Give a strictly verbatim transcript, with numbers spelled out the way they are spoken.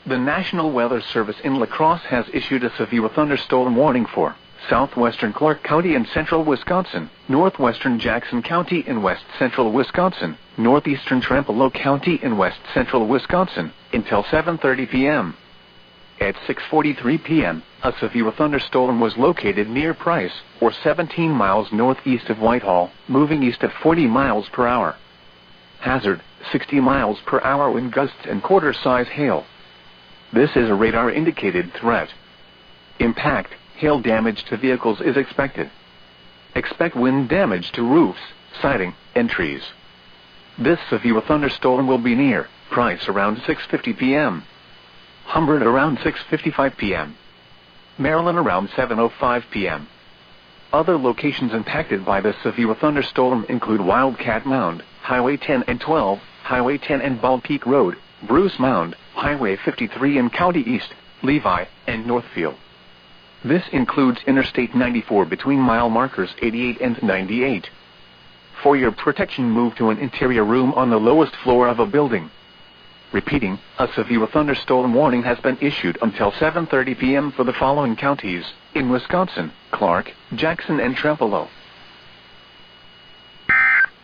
The National Weather Service in La Crosse has issued a severe thunderstorm warning for southwestern Clark County in central Wisconsin, northwestern Jackson County in west central Wisconsin, northeastern Trempealeau County in west central Wisconsin, until seven thirty p m At six forty-three p m, a severe thunderstorm was located near Price, or seventeen miles northeast of Whitehall, moving east at forty miles per hour. Hazard, sixty miles per hour wind gusts and quarter-size hail. This is a radar-indicated threat. Impact, hail damage to vehicles is expected. Expect wind damage to roofs, siding, and trees. This severe thunderstorm will be near Price around six fifty p m Humbird around six fifty-five p m Maryland around seven oh five p m Other locations impacted by this severe thunderstorm include Wildcat Mound, Highway ten and twelve, Highway ten and Bald Peak Road, Bruce Mound, Highway fifty-three and County East, Levi, and Northfield. This includes Interstate ninety-four between mile markers eighty-eight and ninety-eight. For your protection, move to an interior room on the lowest floor of a building. Repeating, a severe thunderstorm warning has been issued until seven thirty p m for the following counties in Wisconsin: Clark, Jackson, and Trempealeau.